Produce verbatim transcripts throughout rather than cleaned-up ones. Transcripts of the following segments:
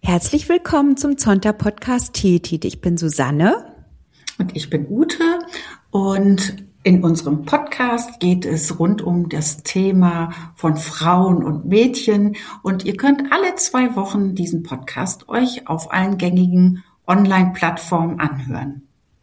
Herzlich willkommen zum Zonta-Podcast Teetit. Ich bin Susanne. Und ich bin Ute. Und in unserem Podcast geht es rund um das Thema von Frauen und Mädchen. Und ihr könnt alle zwei Wochen diesen Podcast euch auf allen gängigen Online-Plattformen anhören.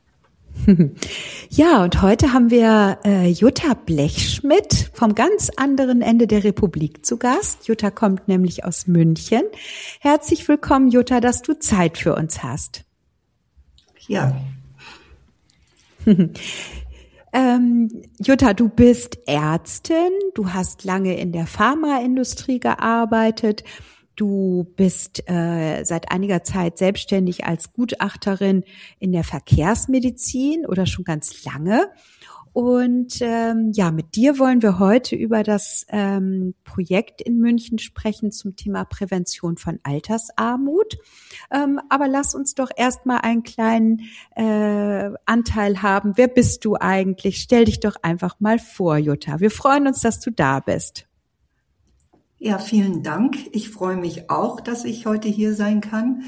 Ja, und heute haben wir äh, Jutta Blechschmidt vom ganz anderen Ende der Republik zu Gast. Jutta kommt nämlich aus München. Herzlich willkommen, Jutta, dass du Zeit für uns hast. Ja. ähm, Jutta, du bist Ärztin, du hast lange in der Pharmaindustrie gearbeitet. Du bist äh, seit einiger Zeit selbstständig als Gutachterin in der Verkehrsmedizin oder schon ganz lange. Und ähm, ja, mit dir wollen wir heute über das ähm, Projekt in München sprechen zum Thema Prävention von Altersarmut. Ähm, aber lass uns doch erstmal einen kleinen äh, Anteil haben. Wer bist du eigentlich? Stell dich doch einfach mal vor, Jutta. Wir freuen uns, dass du da bist. Ja, vielen Dank. Ich freue mich auch, dass ich heute hier sein kann.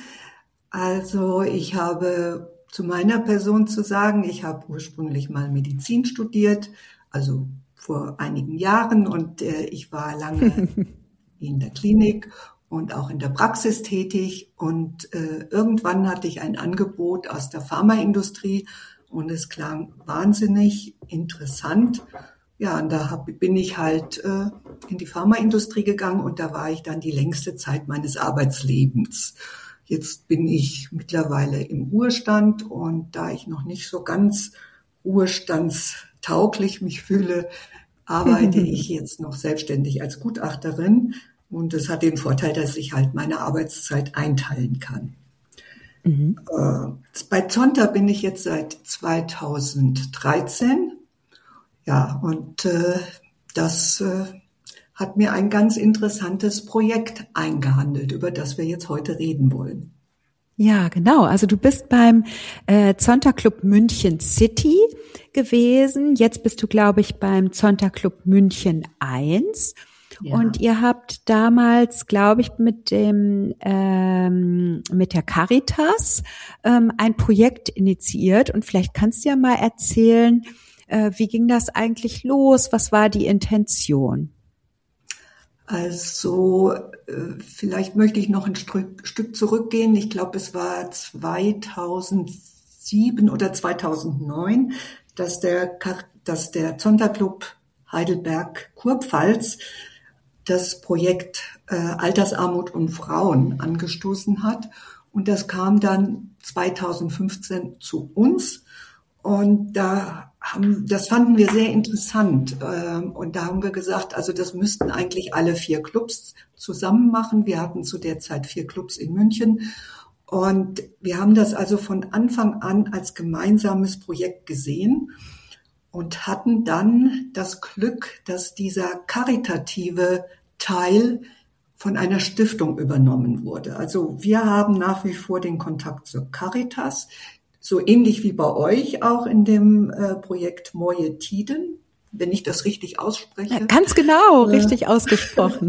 Also ich habe zu meiner Person zu sagen, ich habe ursprünglich mal Medizin studiert, also vor einigen Jahren, und äh, ich war lange in der Klinik und auch in der Praxis tätig, und äh, irgendwann hatte ich ein Angebot aus der Pharmaindustrie und es klang wahnsinnig interessant. Ja, und da hab, bin ich halt äh, in die Pharmaindustrie gegangen, und da war ich dann die längste Zeit meines Arbeitslebens. Jetzt bin ich mittlerweile im Ruhestand, und da ich noch nicht so ganz ruhestandstauglich mich fühle, arbeite ich jetzt noch selbstständig als Gutachterin, und das hat den Vorteil, dass ich halt meine Arbeitszeit einteilen kann. Mhm. Äh, bei Zonta bin ich jetzt seit zweitausenddreizehn. Ja, und äh, das äh, hat mir ein ganz interessantes Projekt eingehandelt, über das wir jetzt heute reden wollen. Ja, genau. Also du bist beim äh, Zonta Club München City gewesen. Jetzt bist du, glaube ich, beim Zonta Club München eins. Ja. Und ihr habt damals, glaube ich, mit dem ähm, mit der Caritas ähm, ein Projekt initiiert. Und vielleicht kannst du ja mal erzählen, wie ging das eigentlich los? Was war die Intention? Also vielleicht möchte ich noch ein Stück zurückgehen. Ich glaube, es war zweitausendsieben oder zweitausendneun, dass der, dass der Zonta Club Heidelberg-Kurpfalz das Projekt Altersarmut und Frauen angestoßen hat. Und das kam dann zweitausendfünfzehn zu uns. Und da haben, das fanden wir sehr interessant. Und da haben wir gesagt, also das müssten eigentlich alle vier Clubs zusammen machen. Wir hatten zu der Zeit vier Clubs in München. Und wir haben das also von Anfang an als gemeinsames Projekt gesehen und hatten dann das Glück, dass dieser karitative Teil von einer Stiftung übernommen wurde. Also wir haben nach wie vor den Kontakt zur Caritas, so ähnlich wie bei euch auch in dem äh, Projekt Moje Tiden, wenn ich das richtig ausspreche. Ja, ganz genau, äh, richtig ausgesprochen.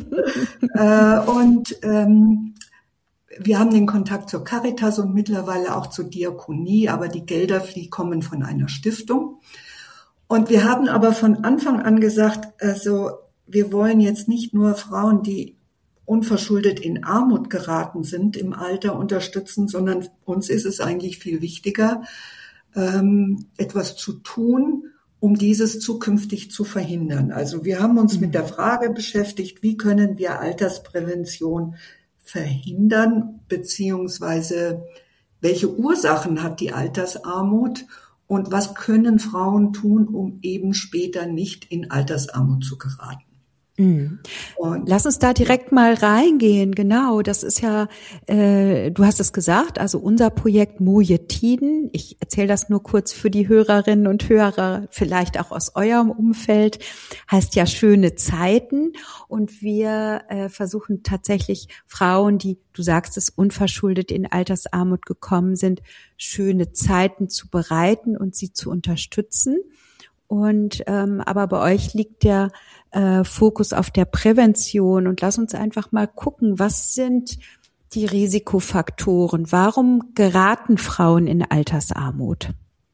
äh, und ähm, wir haben den Kontakt zur Caritas und mittlerweile auch zur Diakonie, aber die Gelder, die kommen von einer Stiftung. Und wir haben aber von Anfang an gesagt, also wir wollen jetzt nicht nur Frauen, die unverschuldet in Armut geraten sind im Alter, unterstützen, sondern uns ist es eigentlich viel wichtiger, ähm, etwas zu tun, um dieses zukünftig zu verhindern. Also wir haben uns mhm. mit der Frage beschäftigt, wie können wir Altersprävention verhindern, beziehungsweise welche Ursachen hat die Altersarmut und was können Frauen tun, um eben später nicht in Altersarmut zu geraten. Mhm. Lass uns da direkt mal reingehen. Genau, das ist ja, äh, du hast es gesagt, also unser Projekt Moje Tiden. Ich erzähle das nur kurz für die Hörerinnen und Hörer, vielleicht auch aus eurem Umfeld, heißt ja schöne Zeiten. Und wir äh, versuchen tatsächlich Frauen, die, du sagst es, unverschuldet in Altersarmut gekommen sind, schöne Zeiten zu bereiten und sie zu unterstützen. Und ähm, aber bei euch liegt der äh, Fokus auf der Prävention. Und lass uns einfach mal gucken, was sind die Risikofaktoren? Warum geraten Frauen in Altersarmut?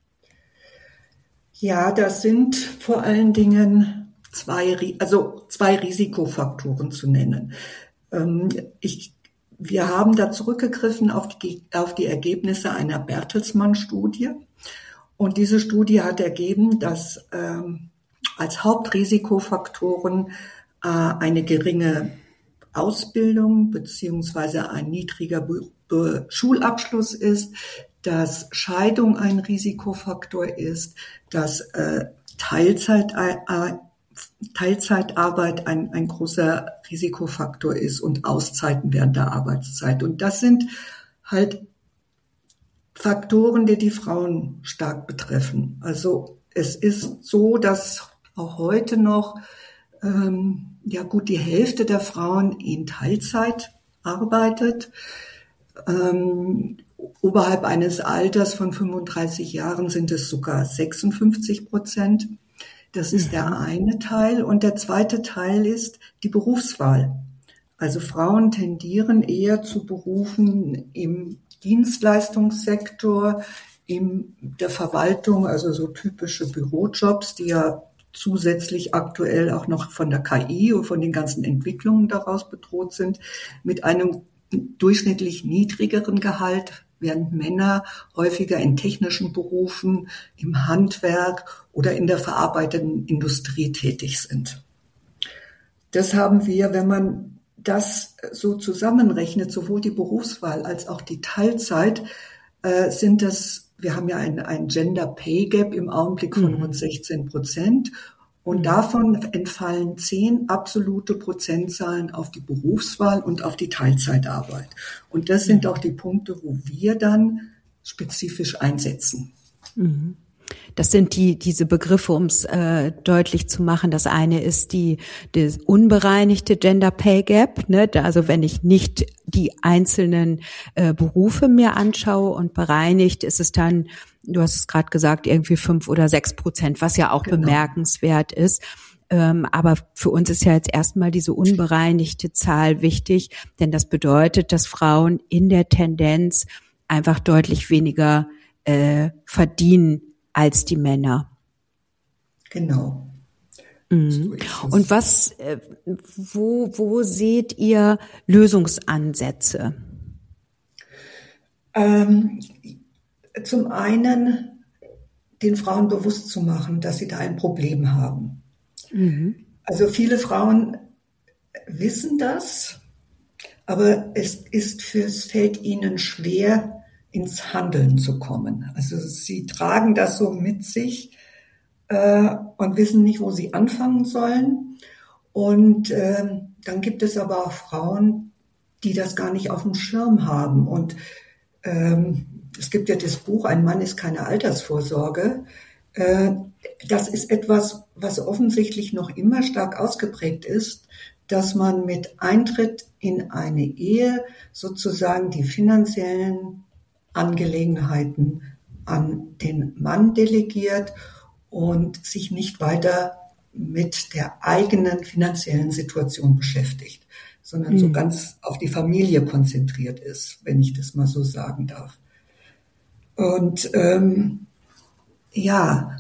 Ja, das sind vor allen Dingen zwei, also zwei Risikofaktoren zu nennen. Ich, wir haben da zurückgegriffen auf die, auf die Ergebnisse einer Bertelsmann-Studie. Und diese Studie hat ergeben, dass ähm, als Hauptrisikofaktoren äh, eine geringe Ausbildung beziehungsweise ein niedriger Be- Be- Schulabschluss ist, dass Scheidung ein Risikofaktor ist, dass äh, Teilzeit, äh, Teilzeitarbeit ein, ein großer Risikofaktor ist und Auszeiten während der Arbeitszeit. Und das sind halt Faktoren, die die Frauen stark betreffen. Also es ist so, dass auch heute noch ähm, ja gut die Hälfte der Frauen in Teilzeit arbeitet. Ähm, oberhalb eines Alters von fünfunddreißig Jahren sind es sogar sechsundfünfzig Prozent. Das ist der eine Teil. Und der zweite Teil ist die Berufswahl. Also Frauen tendieren eher zu Berufen im Dienstleistungssektor, in der Verwaltung, also so typische Bürojobs, die ja zusätzlich aktuell auch noch von der K I und von den ganzen Entwicklungen daraus bedroht sind, mit einem durchschnittlich niedrigeren Gehalt, während Männer häufiger in technischen Berufen, im Handwerk oder in der verarbeitenden Industrie tätig sind. Das haben wir, wenn man das so zusammenrechnet, sowohl die Berufswahl als auch die Teilzeit, äh, sind das, wir haben ja ein, ein Gender Pay Gap im Augenblick von rund sechzehn Prozent. Und davon entfallen zehn absolute Prozentzahlen auf die Berufswahl und auf die Teilzeitarbeit. Und das sind auch die Punkte, wo wir dann spezifisch einsetzen. Das sind die diese Begriffe, um es äh, deutlich zu machen. Das eine ist die das unbereinigte Gender Pay Gap, ne? Also wenn ich nicht die einzelnen äh, Berufe mir anschaue, und bereinigt ist es dann, du hast es gerade gesagt, irgendwie fünf oder sechs Prozent, was ja auch genau bemerkenswert ist. Ähm, aber für uns ist ja jetzt erstmal diese unbereinigte Zahl wichtig, denn das bedeutet, dass Frauen in der Tendenz einfach deutlich weniger äh, verdienen als die Männer. Genau. Mhm. Und was, äh, wo, wo seht ihr Lösungsansätze? Ähm, zum einen den Frauen bewusst zu machen, dass sie da ein Problem haben. Mhm. Also viele Frauen wissen das, aber es ist für, es fällt ihnen schwer, ins Handeln zu kommen. Also sie tragen das so mit sich äh, und wissen nicht, wo sie anfangen sollen. Und äh, dann gibt es aber auch Frauen, die das gar nicht auf dem Schirm haben. Und ähm, es gibt ja das Buch Ein Mann ist keine Altersvorsorge. Äh, das ist etwas, was offensichtlich noch immer stark ausgeprägt ist, dass man mit Eintritt in eine Ehe sozusagen die finanziellen Angelegenheiten an den Mann delegiert und sich nicht weiter mit der eigenen finanziellen Situation beschäftigt, sondern mhm. so ganz auf die Familie konzentriert ist, wenn ich das mal so sagen darf. Und ähm, ja,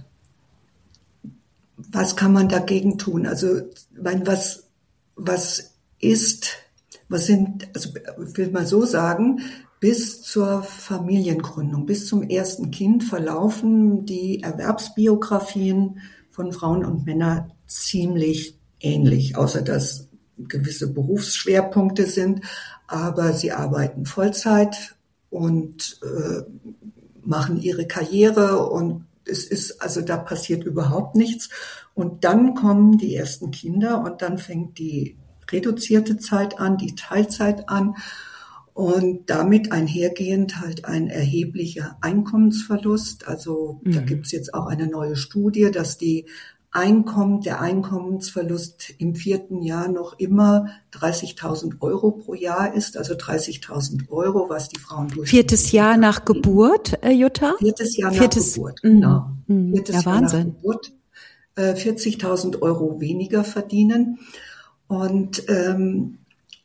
was kann man dagegen tun? Also, ich meine, was was ist, was sind, also ich will mal so sagen, bis zur Familiengründung, bis zum ersten Kind verlaufen die Erwerbsbiografien von Frauen und Männern ziemlich ähnlich, außer dass gewisse Berufsschwerpunkte sind. Aber sie arbeiten Vollzeit und äh, machen ihre Karriere, und es ist, also da passiert überhaupt nichts. Und dann kommen die ersten Kinder und dann fängt die reduzierte Zeit an, die Teilzeit an. Und damit einhergehend halt ein erheblicher Einkommensverlust. Also mhm. da gibt's jetzt auch eine neue Studie, dass die Einkommen, der Einkommensverlust im vierten Jahr noch immer dreißigtausend Euro pro Jahr ist. Also dreißigtausend Euro, was die Frauen durch. Viertes Jahr nach Geburt, äh, Jutta? Viertes Jahr Viertes, nach Geburt, mhm. genau. Mhm. Viertes ja, Jahr Wahnsinn. nach Geburt, äh, vierzigtausend Euro weniger verdienen. Und ähm,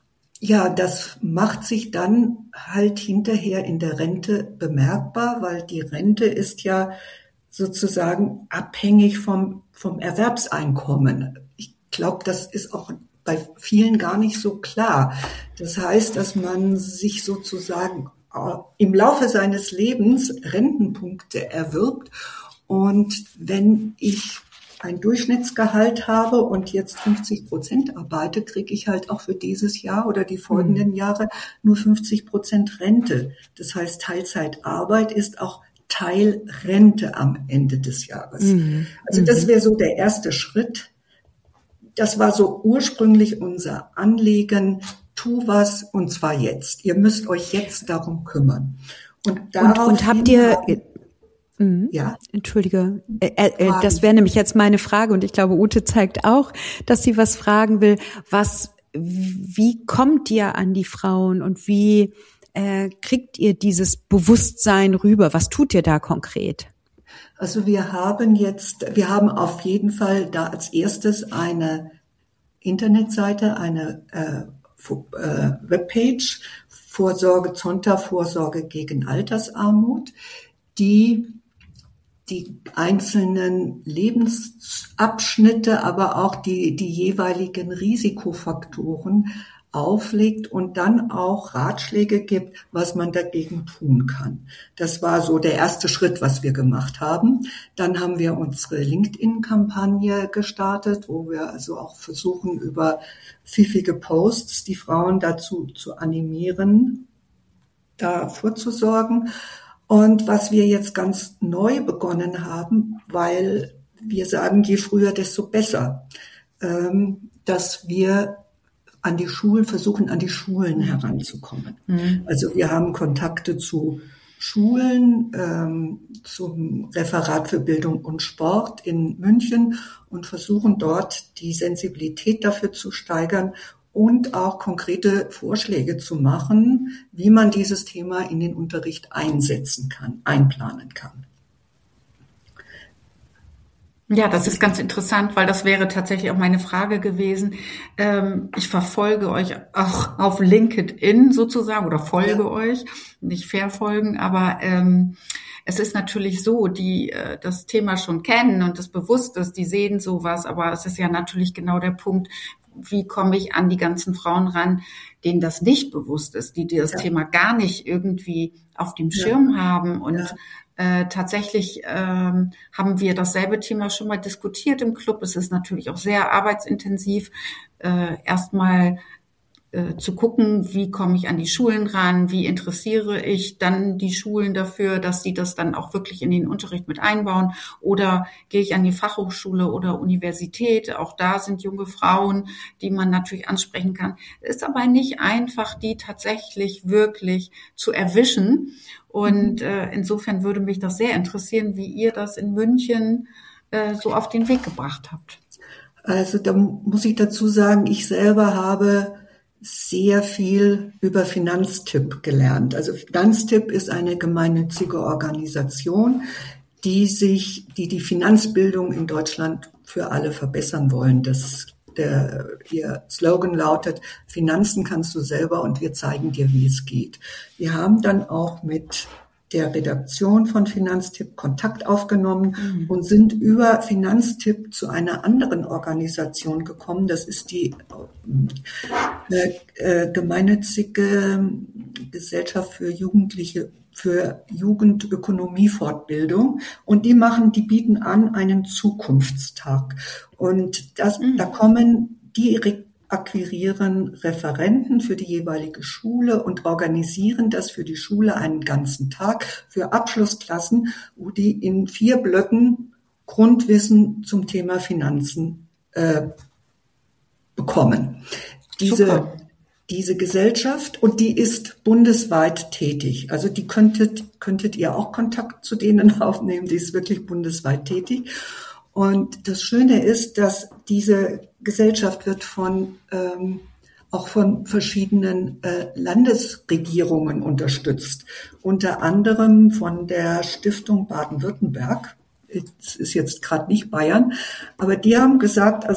Ja, das macht sich dann halt hinterher in der Rente bemerkbar, weil die Rente ist ja sozusagen abhängig vom, vom Erwerbseinkommen. Ich glaube, das ist auch bei vielen gar nicht so klar. Das heißt, dass man sich sozusagen im Laufe seines Lebens Rentenpunkte erwirbt. Und wenn ich ein Durchschnittsgehalt habe und jetzt fünfzig Prozent arbeite, kriege ich halt auch für dieses Jahr oder die folgenden mhm. Jahre nur fünfzig Prozent Rente. Das heißt, Teilzeitarbeit ist auch Teilrente am Ende des Jahres. Mhm. Also das wäre so der erste Schritt. Das war so ursprünglich unser Anliegen. Tu was und zwar jetzt. Ihr müsst euch jetzt darum kümmern. Und, und, und habt ihr... Mhm. Ja. Entschuldige, äh, äh, das wäre nämlich jetzt meine Frage und ich glaube, Ute zeigt auch, dass sie was fragen will. Was, wie kommt ihr an die Frauen und wie äh, kriegt ihr dieses Bewusstsein rüber? Was tut ihr da konkret? Also wir haben jetzt, wir haben auf jeden Fall da als erstes eine Internetseite, eine äh, äh, Webpage, Vorsorge, Zonta, Vorsorge gegen Altersarmut, die die einzelnen Lebensabschnitte, aber auch die, die jeweiligen Risikofaktoren auflegt und dann auch Ratschläge gibt, was man dagegen tun kann. Das war so der erste Schritt, was wir gemacht haben. Dann haben wir unsere LinkedIn-Kampagne gestartet, wo wir also auch versuchen, über pfiffige Posts die Frauen dazu zu animieren, da vorzusorgen. Und was wir jetzt ganz neu begonnen haben, weil wir sagen, je früher, desto besser, dass wir an die Schulen versuchen, an die Schulen heranzukommen. Mhm. Also wir haben Kontakte zu Schulen, ähm, zum Referat für Bildung und Sport in München und versuchen dort die Sensibilität dafür zu steigern und auch konkrete Vorschläge zu machen, wie man dieses Thema in den Unterricht einsetzen kann, einplanen kann. Ja, das ist ganz interessant, weil das wäre tatsächlich auch meine Frage gewesen. Ähm, ich verfolge euch auch auf LinkedIn sozusagen oder folge ja. euch, nicht verfolgen, aber ähm, es ist natürlich so, die äh, das Thema schon kennen und das bewusst ist, die sehen sowas, aber es ist ja natürlich genau der Punkt, wie komme ich an die ganzen Frauen ran, denen das nicht bewusst ist, die, die das ja. Thema gar nicht irgendwie auf dem Schirm ja. haben und ja. Äh, tatsächlich ähm, haben wir dasselbe Thema schon mal diskutiert im Club. Es ist natürlich auch sehr arbeitsintensiv, äh, erstmal äh, zu gucken, wie komme ich an die Schulen ran, wie interessiere ich dann die Schulen dafür, dass sie das dann auch wirklich in den Unterricht mit einbauen, oder gehe ich an die Fachhochschule oder Universität, auch da sind junge Frauen, die man natürlich ansprechen kann. Es ist aber nicht einfach, die tatsächlich wirklich zu erwischen. Und äh, insofern würde mich das sehr interessieren, wie ihr das in München äh, so auf den Weg gebracht habt. Also da muss ich dazu sagen, ich selber habe sehr viel über Finanztipp gelernt. Also Finanztipp ist eine gemeinnützige Organisation, die sich, die die Finanzbildung in Deutschland für alle verbessern wollen. Das Der, ihr Slogan lautet, Finanzen kannst du selber und wir zeigen dir, wie es geht. Wir haben dann auch mit der Redaktion von Finanztipp Kontakt aufgenommen mhm. und sind über Finanztipp zu einer anderen Organisation gekommen. Das ist die äh, äh, gemeinnützige Gesellschaft für Jugendliche für Jugendökonomie-Fortbildung, und die machen, die bieten an einen Zukunftstag, und das, mhm. da kommen, die akquirieren Referenten für die jeweilige Schule und organisieren das für die Schule einen ganzen Tag für Abschlussklassen, wo die in vier Blöcken Grundwissen zum Thema Finanzen äh, bekommen. Diese Super. Diese Gesellschaft, und die ist bundesweit tätig. Also die könntet, könntet ihr auch Kontakt zu denen aufnehmen. Die ist wirklich bundesweit tätig. Und das Schöne ist, dass diese Gesellschaft wird von, ähm, auch von verschiedenen äh, Landesregierungen unterstützt. Unter anderem von der Stiftung Baden-Württemberg. Es ist jetzt gerade nicht Bayern. Aber die haben gesagt, also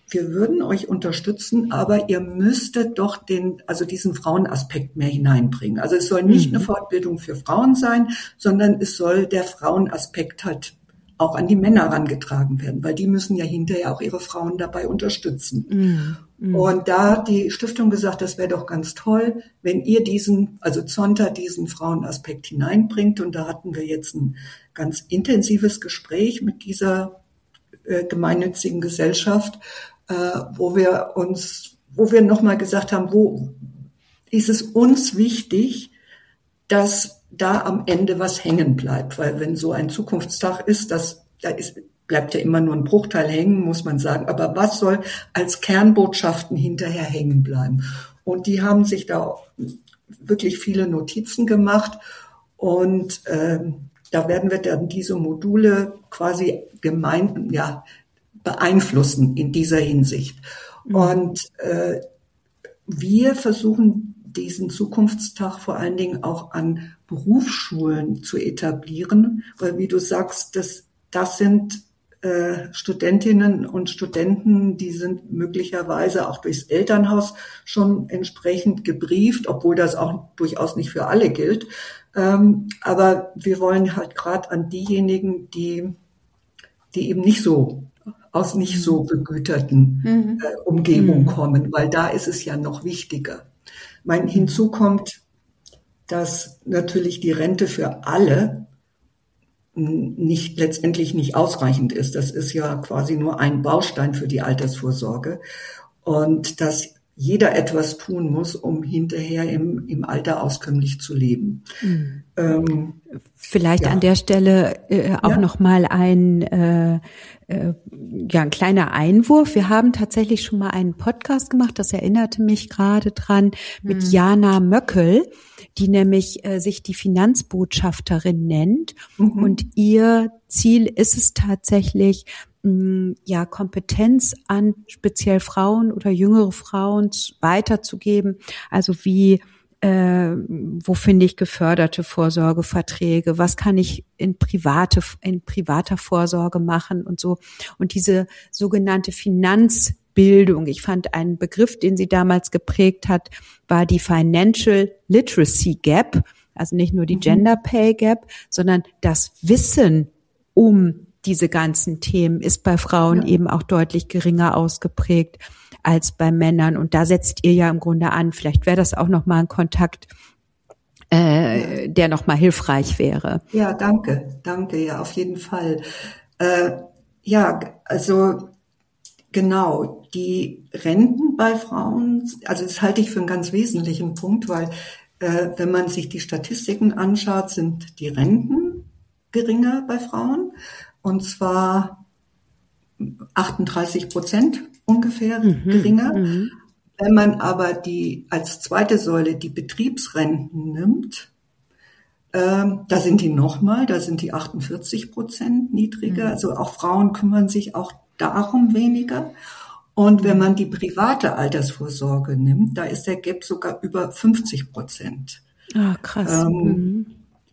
wir würden euch unterstützen, aber ihr müsstet doch den, also diesen Frauenaspekt mehr hineinbringen. Also es soll nicht mhm. eine Fortbildung für Frauen sein, sondern es soll der Frauenaspekt halt auch an die Männer herangetragen werden, weil die müssen ja hinterher auch ihre Frauen dabei unterstützen. Mhm. Mhm. Und da hat die Stiftung gesagt, das wäre doch ganz toll, wenn ihr diesen, also Zonta, diesen Frauenaspekt hineinbringt. Und da hatten wir jetzt ein ganz intensives Gespräch mit dieser äh, gemeinnützigen Gesellschaft, äh, wo wir uns, wo wir nochmal gesagt haben, wo ist es uns wichtig, dass da am Ende was hängen bleibt, weil wenn so ein Zukunftstag ist, das, da ist, bleibt ja immer nur ein Bruchteil hängen, muss man sagen. Aber was soll als Kernbotschaften hinterher hängen bleiben? Und die haben sich da wirklich viele Notizen gemacht und ähm, da werden wir dann diese Module quasi gemein, ja, beeinflussen in dieser Hinsicht. Mhm. Und äh, wir versuchen diesen Zukunftstag vor allen Dingen auch an Berufsschulen zu etablieren, weil wie du sagst, das, das sind äh, Studentinnen und Studenten, die sind möglicherweise auch durchs Elternhaus schon entsprechend gebrieft, obwohl das auch durchaus nicht für alle gilt. Ähm, aber wir wollen halt gerade an diejenigen, die, die eben nicht so aus nicht so begüterten mhm. äh, Umgebung mhm. kommen, weil da ist es ja noch wichtiger. Mein, hinzu kommt, dass natürlich die Rente für alle nicht, letztendlich nicht ausreichend ist. Das ist ja quasi nur ein Baustein für die Altersvorsorge. Und dass jeder etwas tun muss, um hinterher im, im Alter auskömmlich zu leben. Mhm. Ähm, Vielleicht ja. an der Stelle äh, auch ja. noch mal ein äh, äh, ja ein kleiner Einwurf. Wir haben tatsächlich schon mal einen Podcast gemacht, das erinnerte mich gerade dran, mit mhm. Jana Möckel, die nämlich äh, sich die Finanzbotschafterin nennt. Mhm. Und ihr Ziel ist es tatsächlich, mh, ja Kompetenz an speziell Frauen oder jüngere Frauen weiterzugeben. Also wie Äh, wo finde ich geförderte Vorsorgeverträge? Was kann ich in private, in privater Vorsorge machen und so? Und diese sogenannte Finanzbildung, ich fand einen Begriff, den sie damals geprägt hat, war die Financial Literacy Gap. Also nicht nur die Gender Pay Gap, sondern das Wissen um diese ganzen Themen ist bei Frauen ja. eben auch deutlich geringer ausgeprägt als bei Männern. Und da setzt ihr ja im Grunde an. Vielleicht wäre das auch nochmal ein Kontakt, äh, der nochmal hilfreich wäre. Ja, danke. Danke, ja, auf jeden Fall. Äh, ja, also genau, die Renten bei Frauen, also das halte ich für einen ganz wesentlichen Punkt, weil äh, wenn man sich die Statistiken anschaut, sind die Renten geringer bei Frauen. Und zwar achtunddreißig Prozent ungefähr mhm, geringer. Mhm. Wenn man aber die als zweite Säule die Betriebsrenten nimmt, ähm, da sind die nochmal, da sind die achtundvierzig Prozent niedriger. Mhm. Also auch Frauen kümmern sich auch darum weniger. Und wenn man die private Altersvorsorge nimmt, da ist der Gap sogar über fünfzig Prozent. Ah, krass. Ähm, mhm.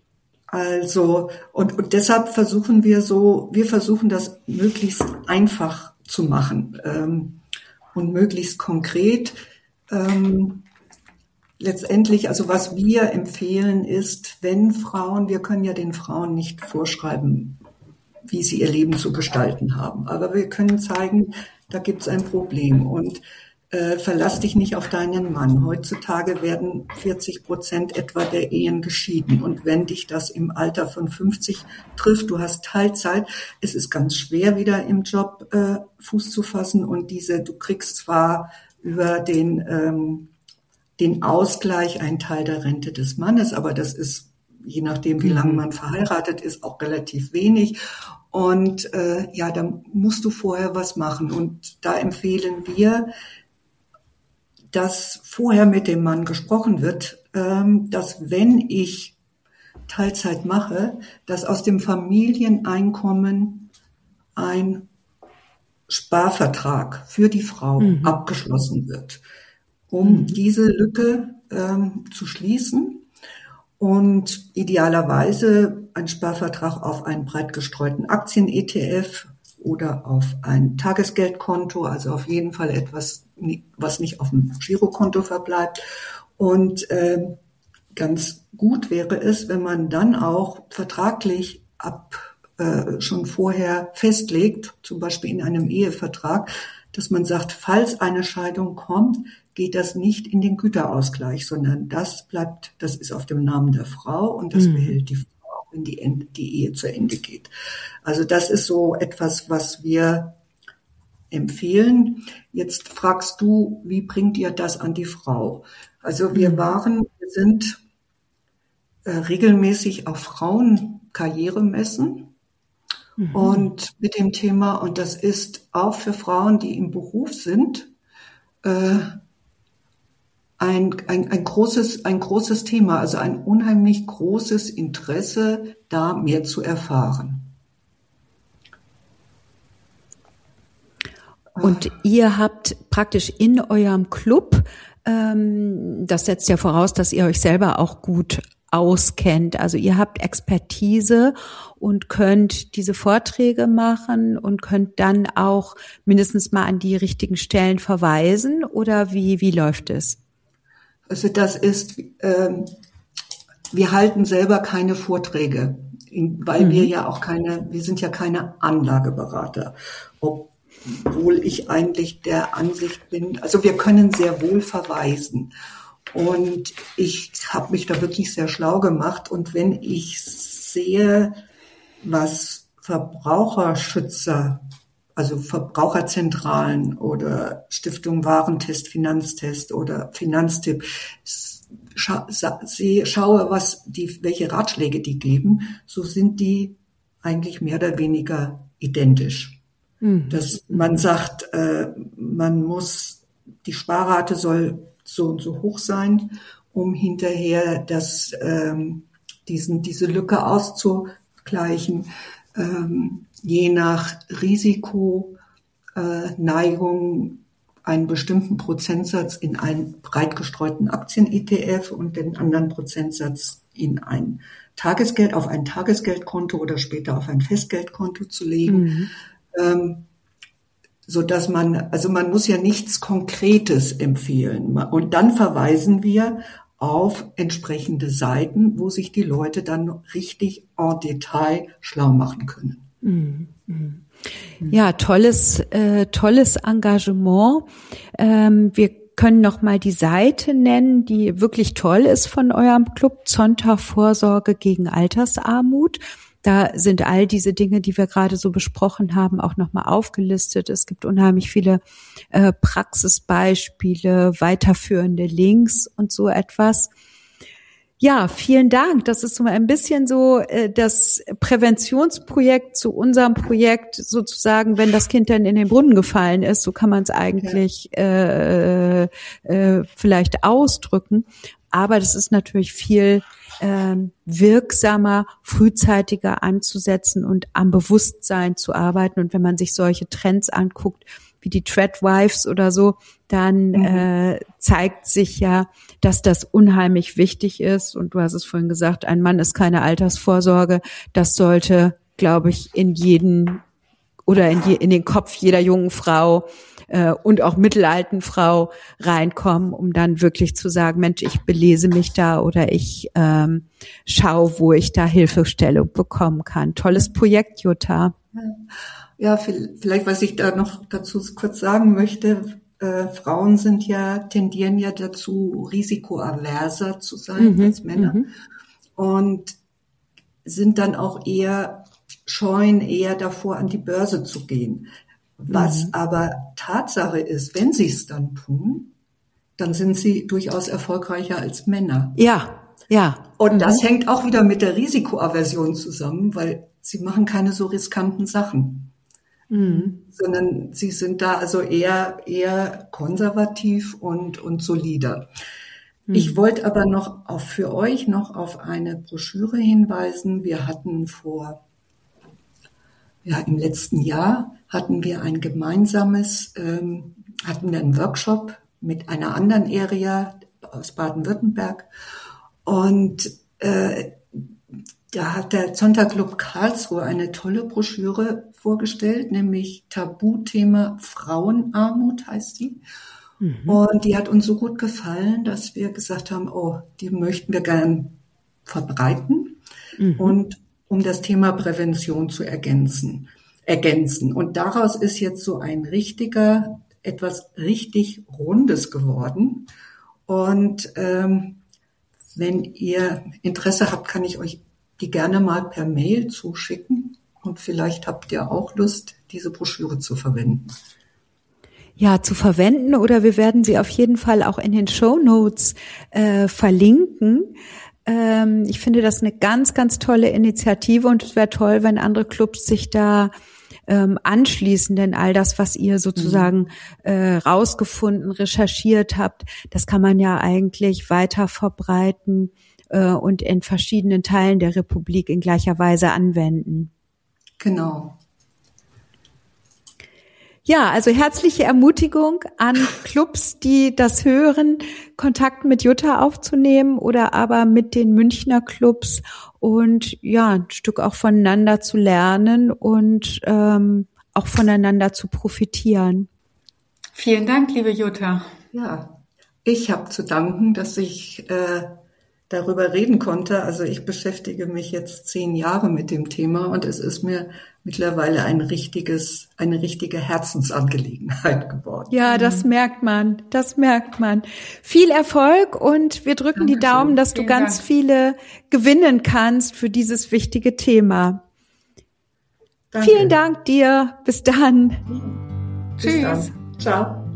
Also, und, und deshalb versuchen wir so, wir versuchen das möglichst einfach zu machen, ähm, und möglichst konkret. Ähm, letztendlich, also was wir empfehlen ist, wenn Frauen, wir können ja den Frauen nicht vorschreiben, wie sie ihr Leben zu gestalten haben, aber wir können zeigen, da gibt es ein Problem und Äh, verlass dich nicht auf deinen Mann. Heutzutage werden vierzig Prozent etwa der Ehen geschieden. Und wenn dich das im Alter von fünfzig trifft, du hast Teilzeit, es ist ganz schwer, wieder im Job äh, Fuß zu fassen. Und diese, du kriegst zwar über den, ähm, den Ausgleich einen Teil der Rente des Mannes, aber das ist, je nachdem, wie lange man verheiratet ist, auch relativ wenig. Und äh, ja, da musst du vorher was machen. Und da empfehlen wir, dass vorher mit dem Mann gesprochen wird, dass wenn ich Teilzeit mache, dass aus dem Familieneinkommen ein Sparvertrag für die Frau mhm. abgeschlossen wird, um mhm. diese Lücke ähm, zu schließen und idealerweise ein Sparvertrag auf einen breit gestreuten Aktien-E T F oder auf ein Tagesgeldkonto, also auf jeden Fall etwas, was nicht auf dem Girokonto verbleibt. Und äh, ganz gut wäre es, wenn man dann auch vertraglich ab äh, schon vorher festlegt, zum Beispiel in einem Ehevertrag, dass man sagt, falls eine Scheidung kommt, geht das nicht in den Güterausgleich, sondern das bleibt, das ist auf dem Namen der Frau und das mhm. behält die Frau, wenn die, die Ehe zu Ende geht. Also das ist so etwas, was wir empfehlen. Jetzt fragst du, wie bringt ihr das an die Frau? Also wir mhm. waren, wir sind äh, regelmäßig auf Frauenkarrieremessen mhm. und mit dem Thema, und das ist auch für Frauen, die im Beruf sind, äh, Ein, ein, ein großes, ein großes Thema, also ein unheimlich großes Interesse, da mehr zu erfahren. Und ihr habt praktisch in eurem Club, ähm, das setzt ja voraus, dass ihr euch selber auch gut auskennt. Also ihr habt Expertise und könnt diese Vorträge machen und könnt dann auch mindestens mal an die richtigen Stellen verweisen, oder wie, wie läuft es? Also das ist, ähm, wir halten selber keine Vorträge, weil mhm. wir ja auch keine, wir sind ja keine Anlageberater, obwohl ich eigentlich der Ansicht bin, also wir können sehr wohl verweisen. Und ich habe mich da wirklich sehr schlau gemacht. Und wenn ich sehe, was Verbraucherschützer, also Verbraucherzentralen oder Stiftung Warentest, Finanztest oder Finanztipp, scha- sehe, schaue, was die, welche Ratschläge die geben, so sind die eigentlich mehr oder weniger identisch. Mhm. Dass man sagt, äh, man muss, die Sparrate soll so und so hoch sein, um hinterher das, ähm, diesen, diese Lücke auszugleichen. Ähm, je nach Risikoneigung äh, einen bestimmten Prozentsatz in einen breit gestreuten Aktien-E T F und den anderen Prozentsatz in ein Tagesgeld, auf ein Tagesgeldkonto oder später auf ein Festgeldkonto zu legen. Mhm. Ähm, so dass man, also man muss ja nichts Konkretes empfehlen. Und dann verweisen wir auf entsprechende Seiten, wo sich die Leute dann richtig en Detail schlau machen können. Mhm. Ja, tolles, äh, tolles Engagement. Ähm, wir können noch mal die Seite nennen, die wirklich toll ist von eurem Club, Zonta Vorsorge gegen Altersarmut. Da sind all diese Dinge, die wir gerade so besprochen haben, auch nochmal aufgelistet. Es gibt unheimlich viele äh, Praxisbeispiele, weiterführende Links und so etwas. Ja, vielen Dank. Das ist so ein bisschen so äh, das Präventionsprojekt zu unserem Projekt sozusagen, wenn das Kind dann in den Brunnen gefallen ist. So kann man es eigentlich ja. äh, äh, vielleicht ausdrücken. Aber das ist natürlich viel ähm, wirksamer, frühzeitiger anzusetzen und am Bewusstsein zu arbeiten. Und wenn man sich solche Trends anguckt, wie die Treadwives oder so, dann mhm. äh, zeigt sich ja, dass das unheimlich wichtig ist. Und du hast es vorhin gesagt, ein Mann ist keine Altersvorsorge. Das sollte, glaube ich, in jeden oder in, die, in den Kopf jeder jungen Frau äh, und auch mittelalten Frau reinkommen, um dann wirklich zu sagen, Mensch, ich belese mich da oder ich ähm, schaue, wo ich da Hilfestellung bekommen kann. Tolles Projekt, Jutta. Ja, vielleicht, was ich da noch dazu kurz sagen möchte, äh, Frauen sind ja, tendieren ja dazu, risikoaverser zu sein mhm, als Männer mhm. und sind dann auch eher, scheuen eher davor, an die Börse zu gehen. Was mhm. aber Tatsache ist, wenn sie es dann tun, dann sind sie durchaus erfolgreicher als Männer. Ja, ja. Und mhm. das hängt auch wieder mit der Risikoaversion zusammen, weil sie machen keine so riskanten Sachen. Mhm. Sondern sie sind da also eher, eher konservativ und, und solider. Mhm. Ich wollte aber noch auf, für euch noch auf eine Broschüre hinweisen. Wir hatten vor, ja, im letzten Jahr hatten wir ein gemeinsames, ähm, hatten wir einen Workshop mit einer anderen Area aus Baden-Württemberg und, äh, Da hat der Zonta-Club Karlsruhe eine tolle Broschüre vorgestellt, nämlich Tabuthema Frauenarmut heißt die. Mhm. Und die hat uns so gut gefallen, dass wir gesagt haben, oh, die möchten wir gern verbreiten. Mhm. Und um das Thema Prävention zu ergänzen. ergänzen. Und daraus ist jetzt so ein richtiger, etwas richtig Rundes geworden. Und ähm, wenn ihr Interesse habt, kann ich euch die gerne mal per Mail zuschicken. Und vielleicht habt ihr auch Lust, diese Broschüre zu verwenden. Ja, zu verwenden, oder wir werden sie auf jeden Fall auch in den Shownotes äh, verlinken. Ähm, ich finde das eine ganz, ganz tolle Initiative, und es wäre toll, wenn andere Clubs sich da ähm, anschließen, denn all das, was ihr sozusagen mhm. äh, rausgefunden, recherchiert habt, das kann man ja eigentlich weiter verbreiten äh, und in verschiedenen Teilen der Republik in gleicher Weise anwenden. Genau. Ja, also herzliche Ermutigung an Clubs, die das hören, Kontakt mit Jutta aufzunehmen oder aber mit den Münchner Clubs und ja, ein Stück auch voneinander zu lernen und ähm, auch voneinander zu profitieren. Vielen Dank, liebe Jutta. Ja, ich habe zu danken, dass ich äh, darüber reden konnte. Also ich beschäftige mich jetzt zehn Jahre mit dem Thema und es ist mir mittlerweile ein richtiges, eine richtige Herzensangelegenheit geworden. Ja, das merkt man, das merkt man. Viel Erfolg, und wir drücken Dankeschön. Die Daumen, dass Vielen du ganz Dank. Viele gewinnen kannst für dieses wichtige Thema. Danke. Vielen Dank dir. Bis dann. Bis Tschüss. Dann. Ciao.